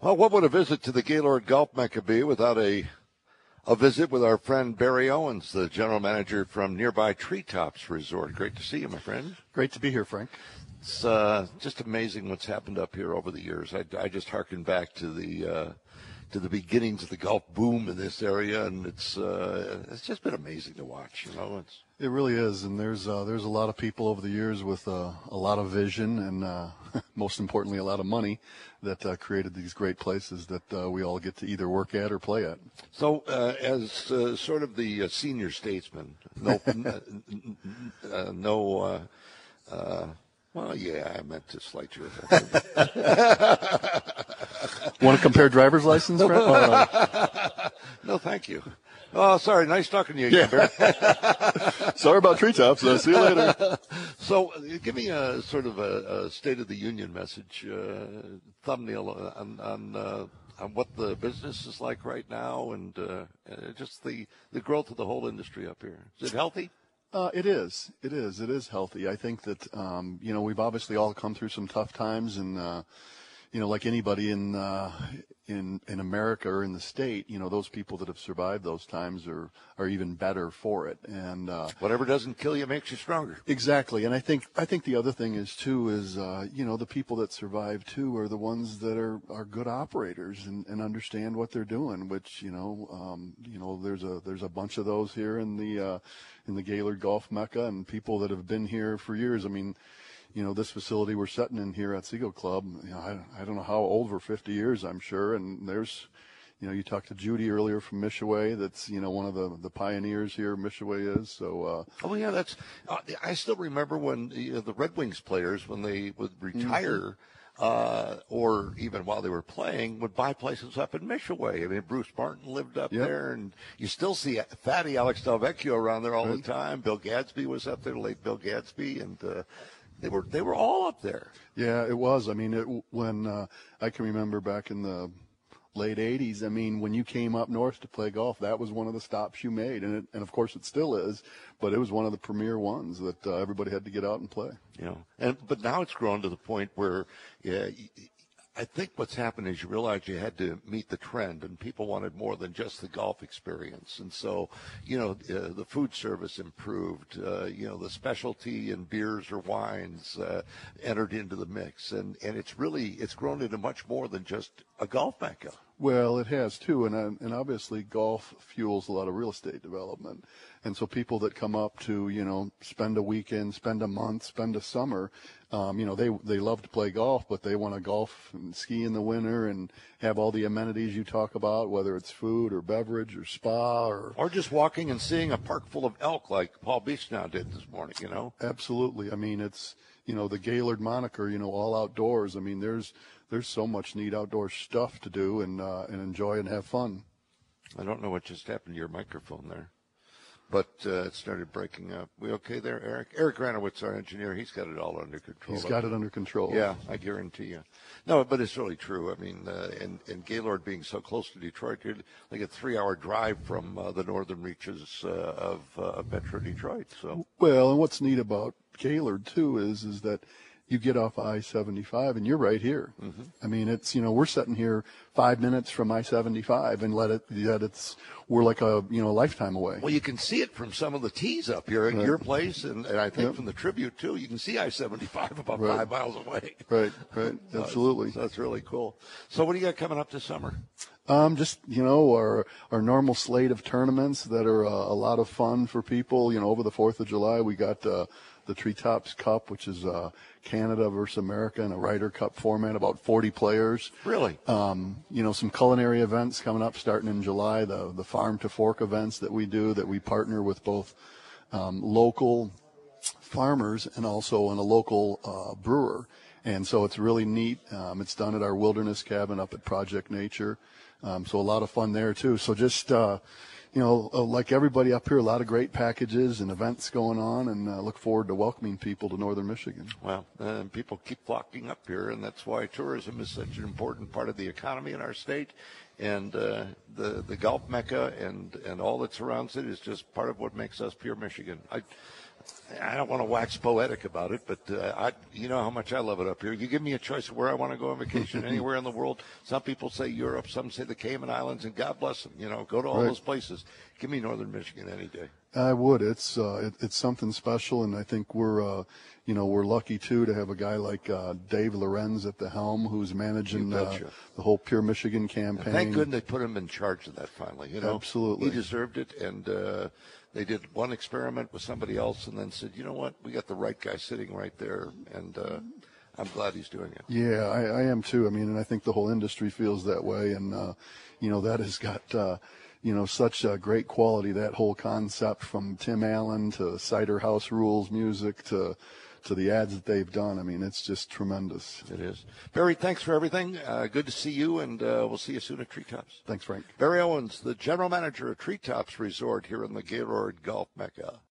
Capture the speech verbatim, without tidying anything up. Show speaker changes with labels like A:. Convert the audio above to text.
A: Well, what would a visit to the Gaylord Golf Mecca be without a a visit with our friend Barry Owens, the general manager from nearby Treetops Resort? Great to see you, my friend.
B: Great to be here, Frank.
A: It's uh, just amazing what's happened up here over the years. I, I just hearken back to the uh, to the beginnings of the golf boom in this area, and it's uh, it's just been amazing to watch. You know, it's
B: It really is, and there's uh, there's a lot of people over the years with uh, a lot of vision and uh, most importantly a lot of money that uh, created these great places that uh, we all get to either work at or play at.
A: So, uh, as uh, sort of the uh, senior statesman, no, uh, no. Uh, uh, Well, yeah, I meant to slight you.
B: Want to compare driver's license, Brent? Oh, no.
A: No, thank you. Oh, sorry. Nice talking to you again,
B: Yeah.
A: Barry.
B: Sorry about treetops. I'll see you later.
A: So, uh, give me a sort of a, a State of the Union message, uh, thumbnail on on, uh, on what the business is like right now, and uh, uh, just the the growth of the whole industry up here. Is it healthy?
B: Uh, it is. It is. It is healthy. I think that, um, you know, we've obviously all come through some tough times, and, uh, you know, like anybody in, uh, in, in America or in the state, you know, those people that have survived those times are, are even better for it. And, uh,
A: Whatever doesn't kill you makes you stronger.
B: exactly. And I think, I think the other thing is too, is, uh, you know, the people that survive too are the ones that are, are good operators and, and understand what they're doing, which, you know, um, you know, there's a, there's a bunch of those here in the, uh, in the Gaylord Golf Mecca, and people that have been here for years. I mean, you know, this facility we're sitting in here at Seagull Club, you know, I, I don't know how old, over fifty years, I'm sure. And there's, you know, you talked to Judy earlier from Mishaway. That's, you know, one of the, the pioneers here, Mishaway is. So, uh,
A: Oh, yeah, that's uh, – I still remember when you know, the Red Wings players, when they would retire
B: Mm-hmm.
A: uh, or even while they were playing, would buy places up in Mishaway. I mean, Bruce Martin lived up
B: Yep.
A: there, and you still see fatty Alex Delvecchio around there all
B: Right.
A: the time. Bill Gadsby was up there, the late Bill Gadsby, and uh, they were they were all up there.
B: yeah, it was. I mean, it, when uh, I can remember back in the late eighties, I mean, when you came up north to play golf, that was one of the stops you made. And, it, and of course, it still is, but it was one of the premier ones that uh, everybody had to get out and play.
A: You know, and but now it's grown to the point where, yeah, I think what's happened is you realize you had to meet the trend, and people wanted more than just the golf experience. And so, you know, uh, the food service improved. Uh, you know, the specialty in beers or wines uh, entered into the mix, and and it's really it's grown into much more than just a golf mecca.
B: Well, it has too, and uh, and obviously golf fuels a lot of real estate development, and so people that come up to you know spend a weekend, spend a month, spend a summer, um, you know they they love to play golf, but they want to golf and ski in the winter and have all the amenities you talk about, whether it's food or beverage or spa or
A: Or just walking and seeing a park full of elk like Paul Beechnow did this morning. You know.
B: absolutely. I mean, it's you know the Gaylord moniker, you know, all outdoors. I mean, there's there's so much neat outdoor stuff to do and uh, and enjoy and have fun.
A: I don't know what just happened to your microphone there, but uh, it started breaking up. We okay there, Eric? Eric Ranowitz, our engineer, he's got it all under control.
B: He's got it under control.
A: Yeah, I guarantee you. No, but it's really true. I mean, uh, and, and Gaylord being so close to Detroit, you're like a three-hour drive from uh, the northern reaches uh, of, uh, of Metro Detroit. So,
B: Well, and what's neat about Gaylord too is is that you get off I seventy-five and you're right here. Mm-hmm. I mean, it's you know we're sitting here five minutes from I seventy-five, and let it yet it's we're like a you know a lifetime away.
A: well, you can see it from some of the tees up here at
B: Right.
A: your place, and, and I think
B: Yep.
A: from the Tribute too. You can see I seventy-five about
B: Right.
A: five miles away.
B: Right, right, absolutely.
A: So that's really cool. So, what do you got coming up this summer?
B: Um, just you know our our normal slate of tournaments that are uh, a lot of fun for people. You know, over the Fourth of July, we got uh, the Treetops Cup, which is uh, Canada versus America in a Ryder Cup format, about forty players.
A: Really?
B: Um, you know, some culinary events coming up starting in July. The the farm to fork events that we do that we partner with both um, local farmers and also in a local uh, brewer. And so it's really neat. Um, it's done at our wilderness cabin up at Project Nature. Um, so a lot of fun there too. So just, uh, you know, uh, like everybody up here, a lot of great packages and events going on, and uh, look forward to welcoming people to Northern Michigan.
A: Well, uh, people keep flocking up here, and that's why tourism is such an important part of the economy in our state. And uh, the the Golf Mecca and, and all that surrounds it is just part of what makes us pure Michigan. I I don't want to wax poetic about it, but uh, I, you know how much I love it up here. You give me a choice of where I want to go on vacation anywhere in the world. Some people say Europe, some say the Cayman Islands, and God bless them. You know, go to all
B: Right.
A: those places. Give me Northern Michigan any day.
B: I would. It's uh, it, it's something special, and I think we're, uh, you know, we're lucky too to have a guy like uh, Dave Lorenz at the helm, who's managing
A: You
B: uh,
A: betcha.
B: the whole Pure Michigan campaign.
A: Thank goodness they put him in charge of that finally. You know,
B: Absolutely.
A: he deserved it, and uh, they did one experiment with somebody else, and then said, you know what, we got the right guy sitting right there, and uh, I'm glad he's doing it.
B: Yeah, I, I am too. I mean, and I think the whole industry feels that way, and uh, you know, that has got. Uh, You know, such a great quality, that whole concept from Tim Allen to Cider House Rules music to to the ads that they've done. I mean, it's just tremendous.
A: It is. Barry, thanks for everything. Uh, good to see you, and uh, we'll see you soon at Treetops.
B: Thanks, Frank.
A: Barry Owens, the general manager of Treetops Resort here in the Gaylord Golf Mecca.